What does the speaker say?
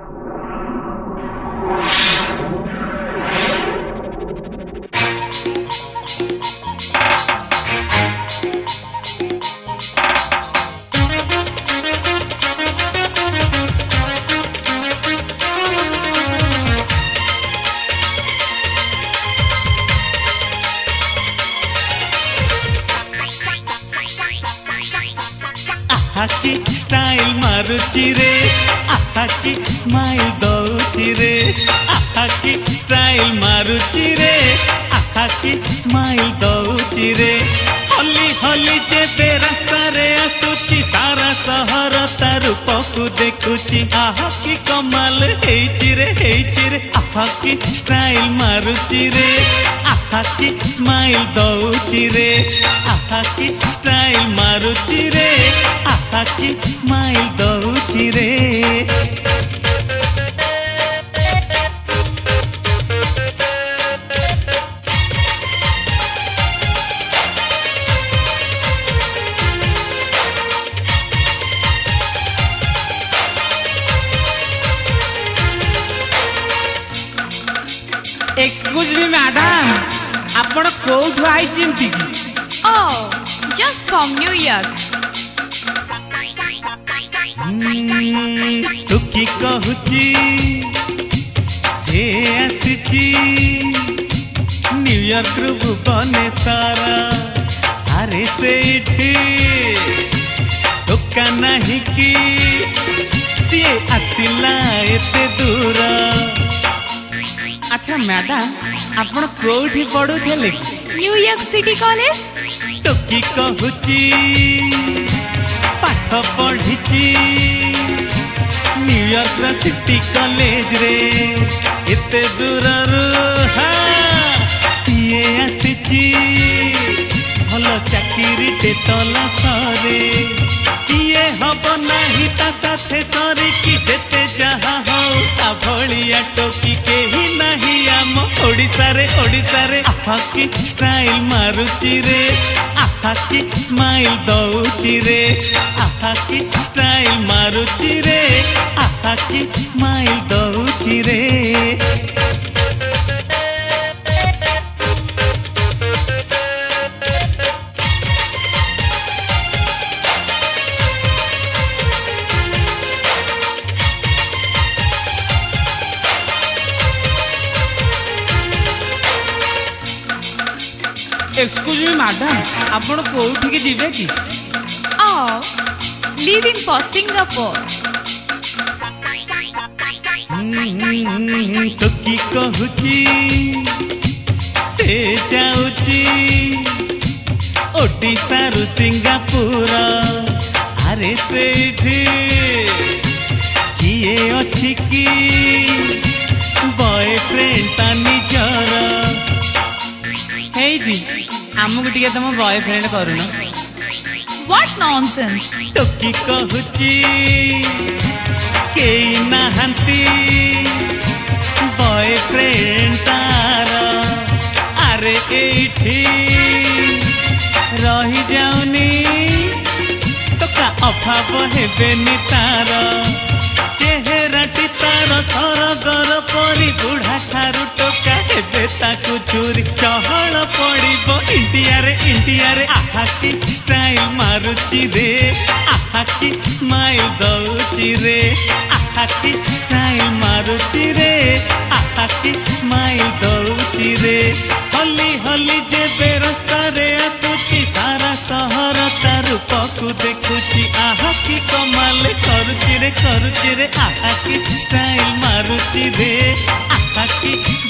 आखि स्टाइल मारुची रे आखि स्माइल दौची रे आखि स्टाइल मारुची रे आखि स्माइल दौची रे हली हली जेबे रास्ता रे आसुची सारा सहर तार रूपकु देखुची आखि कमाल हेइची रे आखि स्टाइल मारुची रे आखि स्माइल दौची रे आखि स्टाइल मारुची रे आखि स्माइल दौची रे एक्सक्यूज मी मैडम आपण कोठु आई चिंती Oh, just from New York. तू की कहूची से आसीची न्यूयॉर्क रु भुवनेश्वर अरे सेठी टोका नहीं कि सी आसिला एते दूर। अच्छा मैडम आपण कोठी पढुथले New York City College? तो की कहूची पाठ पढ़ी न्यूयॉर्क सिटी कॉलेज रे एते दूर सीए आसीची भल चाकरी टे तलाशरे किए हब नाही ता साथे सरी कि जेते जहा हो ता भलिया टोकी केही नाही आम ओडिसा रे आखि स्टाइल मारुची रे आखि स्माइल दौची रे आखि स्टाइल मारुची रे आखि स्माइल दौची रे एक्सक्यूज मी मैडम आपण कोठी के जिवे की Oh, leaving for Singapore. तो की कहूची से जाऊची ओडिशा रु सिंगापुर अरे सेठी किए अछि की बॉयफ्रेंड ता निजर हे जी हमको टिके तुम बॉयफ्रेंड करूना What nonsense! तो की कहूची केई नाहंती बॉयफ्रेंड तार अरे एठी रही जाऊनी तो का अभाव हेबेनी तार चेहराटी तार सरगर परी बुढ़ा ठारू टोका हेबे ताकू चोरी चहल पड़िबो इंडिया रे आखि स्टाइल मारुची रे आखि स्माइल दौची रे आखि स्टाइल मारुची रे आखि स्माइल दौची रे हली हली जेबे रास्ता रे आसुची सारा सहर तार रूपकु देखुची आखि कमाल करुची रे आखि स्टाइल मारुची रे आखि